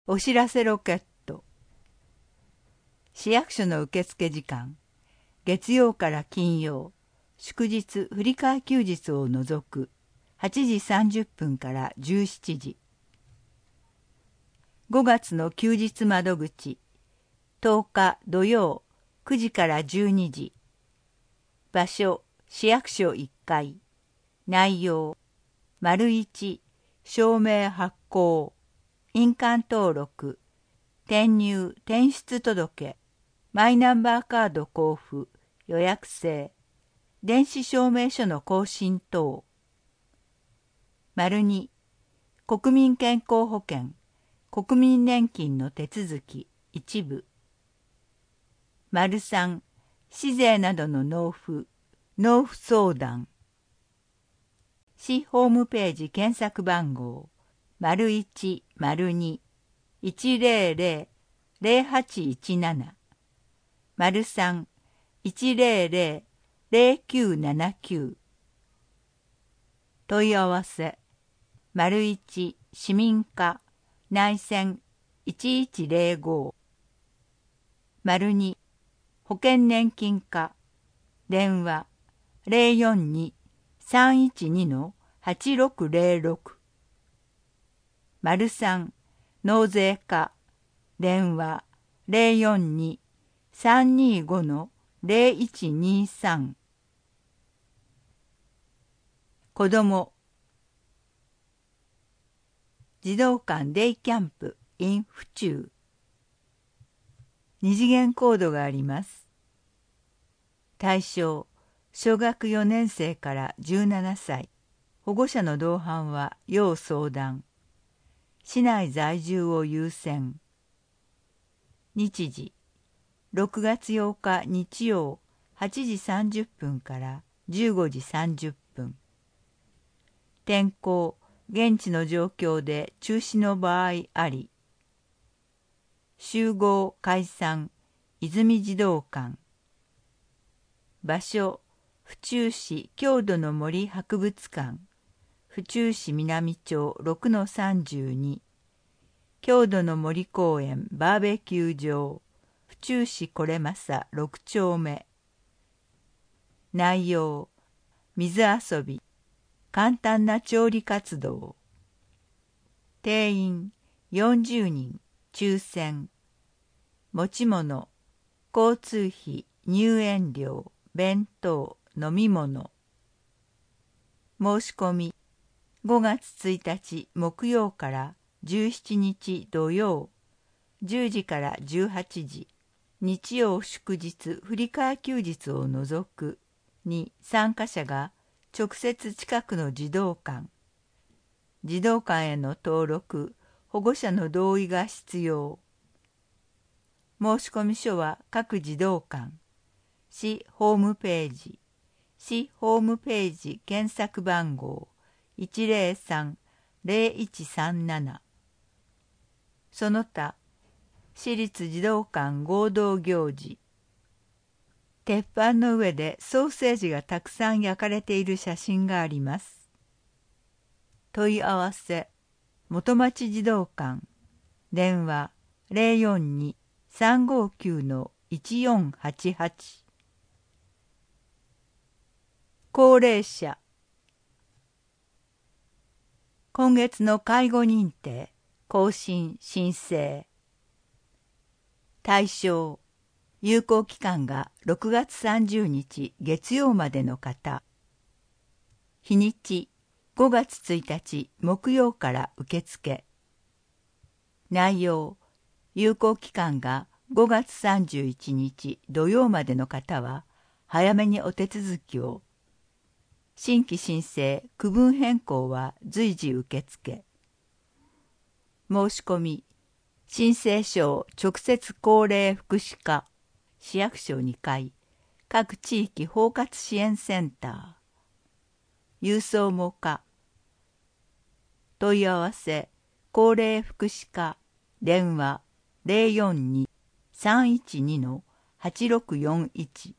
お知らせロケット。市役所の受付時間、月曜から金曜、祝日振り替え休日を除く8時30分から17時。5月の休日窓口、10日土曜9時から12時。場所、市役所1階。内容、1、証明発行。印鑑登録、転入・転出届、マイナンバーカード交付、予約制、電子証明書の更新等。2、国民健康保険、国民年金の手続き、一部。3、市税などの納付相談。市ホームページ検索番号、0102-100-0817、03-100-0979。問い合わせ、1市民課内線1105、2保険年金課電話042-312-8606、3納税課電話042-325-0123。子ども児童館デイキャンプ in 府中。二次元コードがあります。対象小学4年生から17歳。保護者の同伴は要相談。市内在住を優先。日時6月8日日曜8時30分から15時30分。天候、現地の状況で中止の場合あり。集合解散、泉児童館。場所、府中市郷土の森博物館。府中市南町 6-32。郷土の森公園バーベキュー場。府中市これまさ6丁目。内容、水遊び、簡単な調理活動。定員40人、抽選。持ち物、交通費、入園料、弁当、飲み物。申し込み、5月1日木曜から17日土曜、10時から18時、日曜祝日振り替え休日を除くに参加者が直接近くの児童館への登録、保護者の同意が必要。申込書は各児童館、市ホームページ検索番号103-0137。その他、市立児童館合同行事。鉄板の上でソーセージがたくさん焼かれている写真があります。問い合わせ、元町児童館、電話042-359-1488。高齢者、今月の介護認定、更新・申請。対象、有効期間が6月30日月曜までの方。日にち、5月1日木曜から受付。内容、有効期間が5月31日土曜までの方は、早めにお手続きを。新規申請、区分変更は随時受付。申し込み、申請書を直接高齢福祉課、市役所2階、各地域包括支援センター。郵送も可。問い合わせ、高齢福祉課、電話042-312-8641。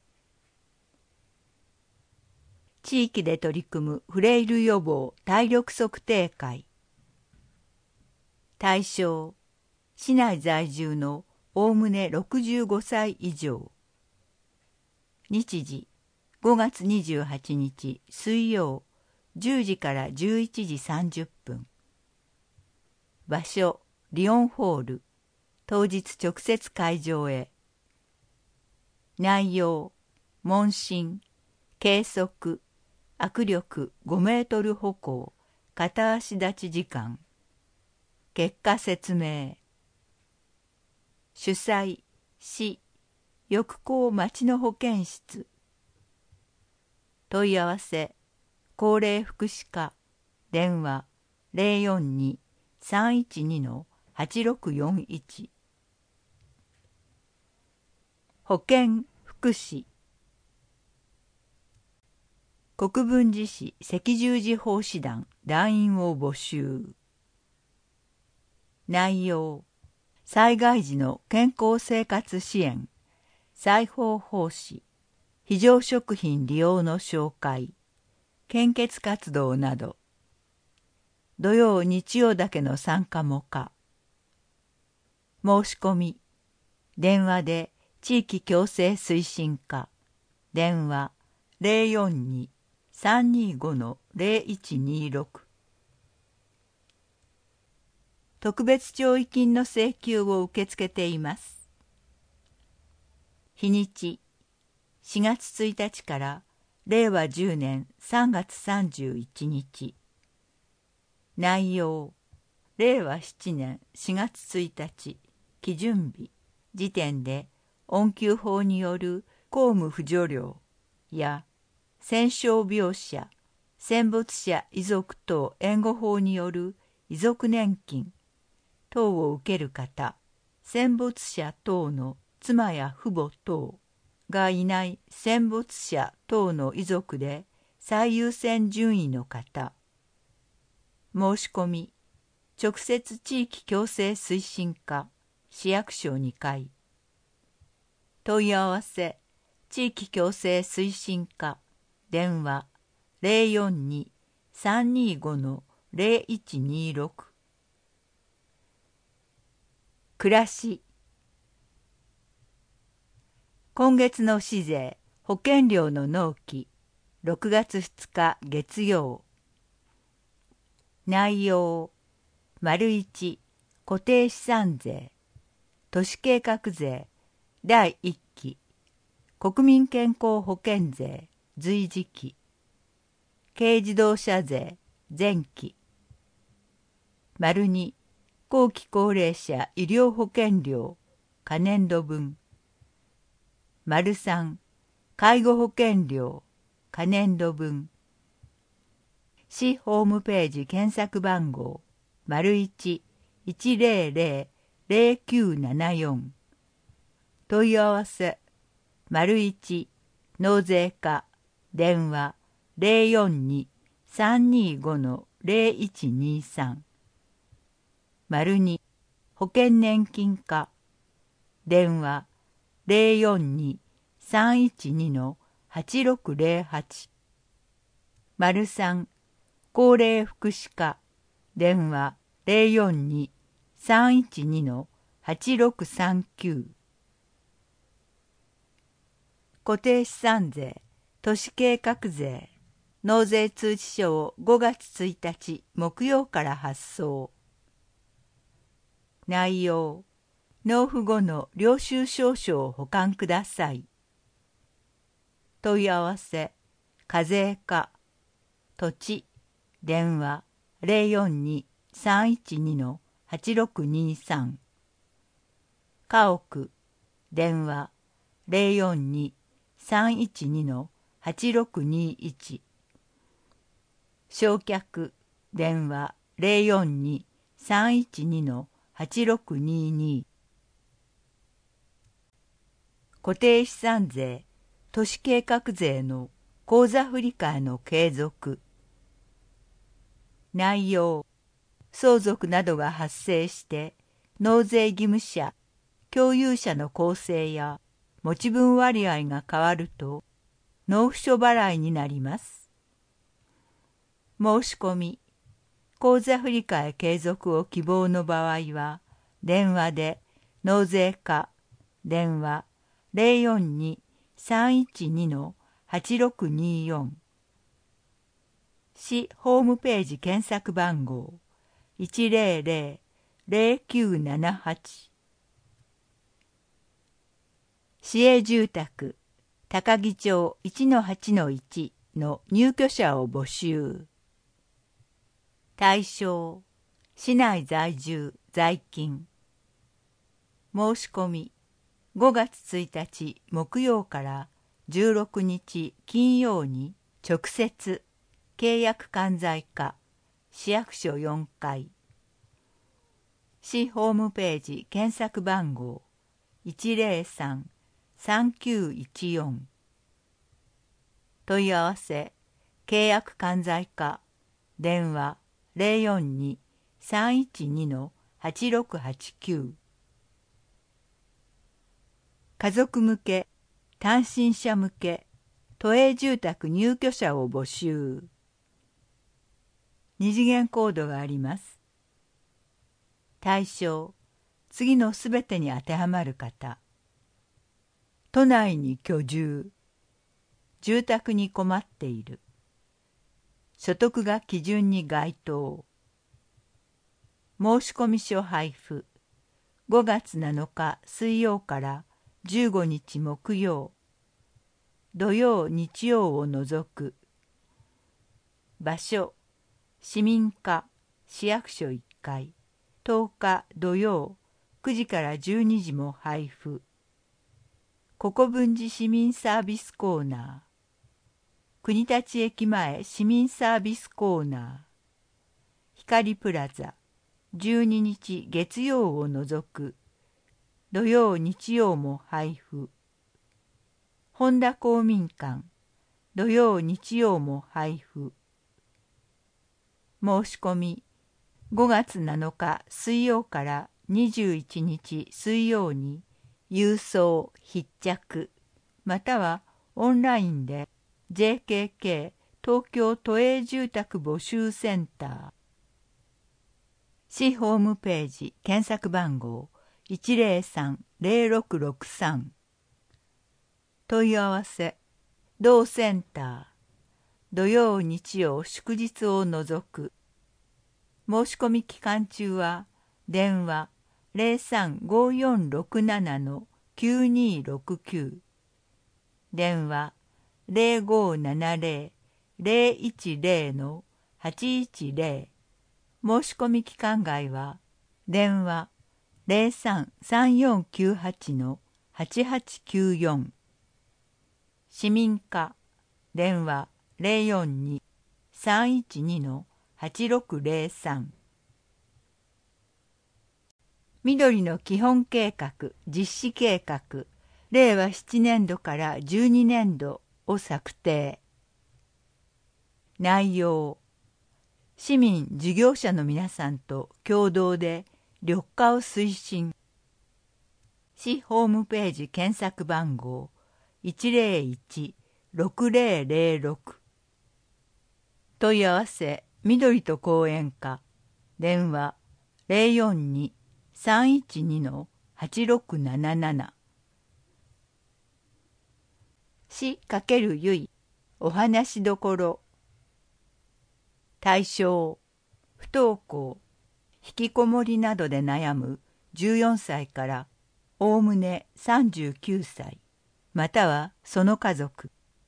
地域で取り組むフレイル予防体力測定会。対象、 市内在住のおおむね65歳以上。日時5月28日水曜10時から11時30分。場所リオンホール。当日直接会場へ。内容問診、計測、握力5メートル歩行、片足立ち時間。結果説明。主催市翼高町の保健室。問い合わせ高齢福祉課電話042-312-8641。保健福祉国分寺市赤十字奉仕団団員を募集。内容災害時の健康生活支援、裁縫奉仕、非常食品利用の紹介、献血活動など。土曜日曜だけの参加も可。申し込み電話で地域共生推進課電話042-325-0126。特別弔慰金の請求を受け付けています。日にち4月1日から令和10年3月31日。内容令和7年4月1日基準日時点で恩給法による公務扶助料や戦傷病者、戦没者遺族等援護法による遺族年金等を受ける方、戦没者等の妻や父母等がいない戦没者等の遺族で最優先順位の方。申し込み直接地域共生推進課市役所2階。問い合わせ地域共生推進課電話042-325-0126。暮らし今月の市税保険料の納期6月2日月曜。内容 ① 固定資産税都市計画税第1期国民健康保険税随時期軽自動車税前期 ② 後期高齢者医療保険料可年度分 ③ 介護保険料可年度分。市ホームページ検索番号 ①100-0974。問い合わせ ① 納税課電話042-325-0123。2保険年金課電話042-312-8608。3高齢福祉課電話042-312-8639。固定資産税都市計画税納税通知書を5月1日木曜から発送。内容納付後の領収証書を保管ください。問い合わせ課税課土地電話042-312-8623。家屋電話042-312-8621。焼却電話042-312-8622。固定資産税都市計画税の口座振替の継続。内容相続などが発生して納税義務者、共有者の構成や持ち分割合が変わると納付書払いになります。申し込み口座振替継続を希望の場合は電話で納税課電話042-312-8624市ホームページ検索番号100-0978市営住宅高木町 1-8-1 の入居者を募集。対象市内在住在勤。申し込み5月1日木曜から16日金曜に直接契約管財課市役所4階市ホームページ検索番号103-3914問い合わせ契約管財課電話042-312-8689家族向け単身者向け都営住宅入居者を募集。二次元コードがあります。対象次のすべてに当てはまる方。都内に居住。住宅に困っている。所得が基準に該当。申込書配布。5月7日水曜から15日木曜。土曜日曜を除く。場所市民課市役所1階。10日土曜9時から12時も配布。国分寺市民サービスコーナー。国立駅前市民サービスコーナー。光プラザ12日月曜を除く。土曜日曜も配布。本田公民館土曜日曜も配布。申し込み5月7日水曜から21日水曜に郵送必着またはオンラインで JKK 東京都営住宅募集センター市ホームページ検索番号103-0663問い合わせ同センター土曜日曜祝日を除く申し込み期間中は電話03-5467-9269電話0570-010-810申し込み期間外は電話03-3498-8894市民課電話042-312-8603緑の基本計画実施計画令和7年度から12年度を策定内容市民事業者の皆さんと共同で緑化を推進市ホームページ検索番号101-6006問い合わせ緑と公園課電話042-312-8677市×ゆいお話しどころ対象不登校引きこもりなどで悩む14歳からおおむね39歳またはその家族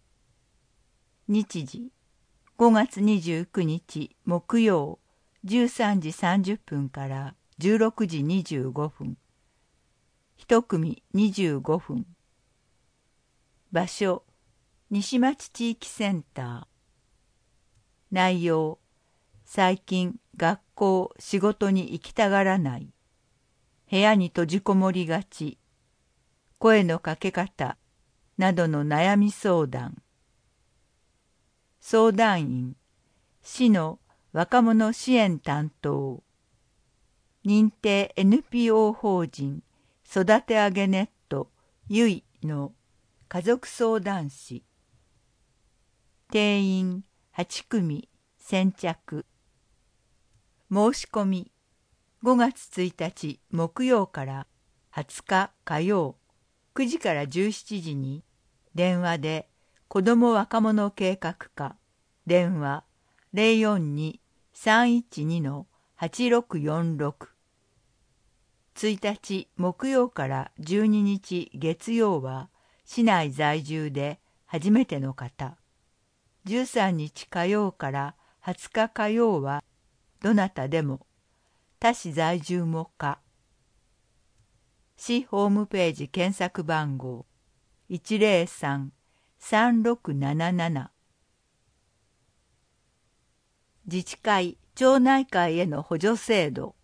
日時5月29日木曜13時30分から16時25分一組25分場所西町地域センター内容最近学校仕事に行きたがらない部屋に閉じこもりがち声のかけ方などの悩み相談相談員市の若者支援担当認定 NPO 法人育てあげネットゆいの家族相談士定員8組先着申し込み 5月1日木曜から20日火曜9時から17時に電話で子ども若者計画課電話 042-312-8646 1日木曜から12日月曜は市内在住で初めての方、13日火曜から20日火曜はどなたでも他市在住も可。市ホームページ検索番号 103-3677 自治会・町内会への補助制度。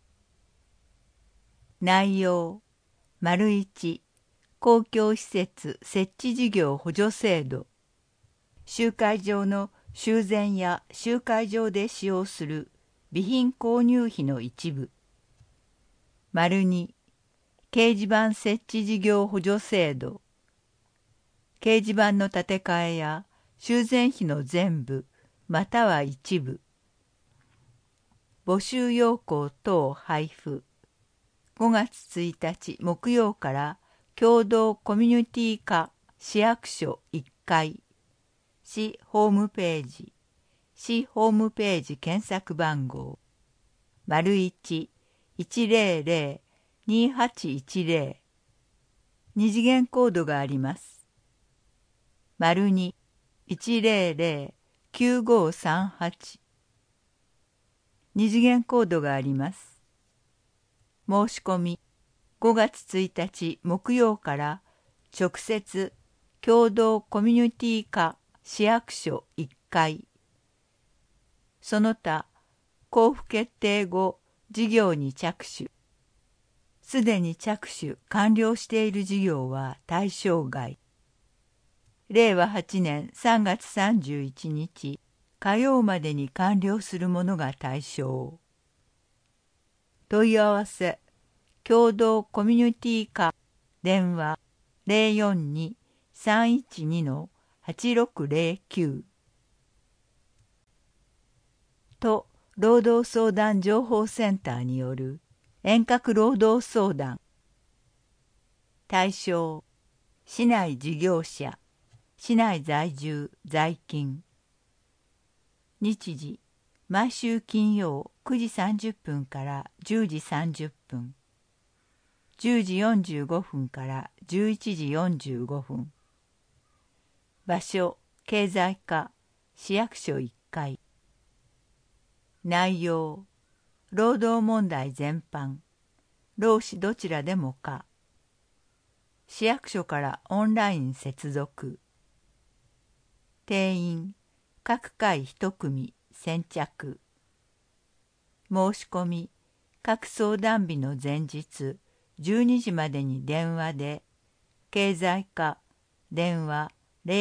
内容 ① 公共施設設置事業補助制度。集会場の修繕や集会場で使用する備品購入費の一部。2掲示板設置事業補助制度。掲示板の建て替えや修繕費の全部または一部。募集要項等配布。5月1日木曜から共同コミュニティ課市役所1階。市ホームページ。市ホームページ検索番号 ①-100-2810 二次元コードがあります。02-100-9538二次元コードがあります。申し込み5月1日木曜から直接共同コミュニティ課市役所1階。その他交付決定後事業に着手。すでに着手完了している事業は対象外。令和8年3月31日火曜までに完了するものが対象。問い合わせ共同コミュニティ課電話 042-312-8609 と労働相談情報センターによる遠隔労働相談。対象市内事業者、市内在住在勤。日時毎週金曜9時30分から10時30分、10時45分から11時45分。場所経済課市役所1階。内容労働問題全般、労使どちらでも可。市役所からオンライン接続。定員各回1組先着。申し込み各相談日の前日12時までに電話で、経済課電話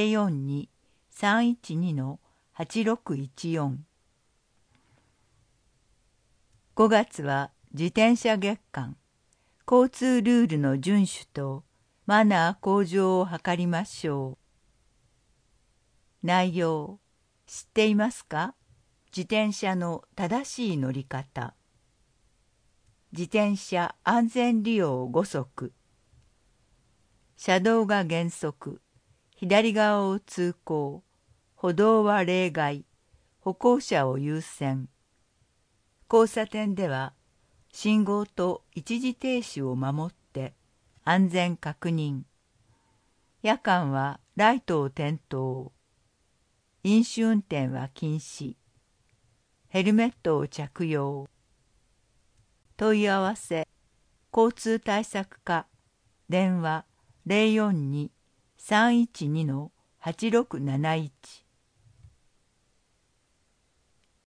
042-312-8614。5月は自転車月間、交通ルールの遵守とマナー向上を図りましょう。内容、知っていますか？自転車の正しい乗り方。自転車安全利用5則。車道が原則、左側を通行、歩道は例外、歩行者を優先。交差点では信号と一時停止を守って安全確認。夜間はライトを点灯。飲酒運転は禁止。ヘルメットを着用。問い合わせ交通対策課電話 042-312-8671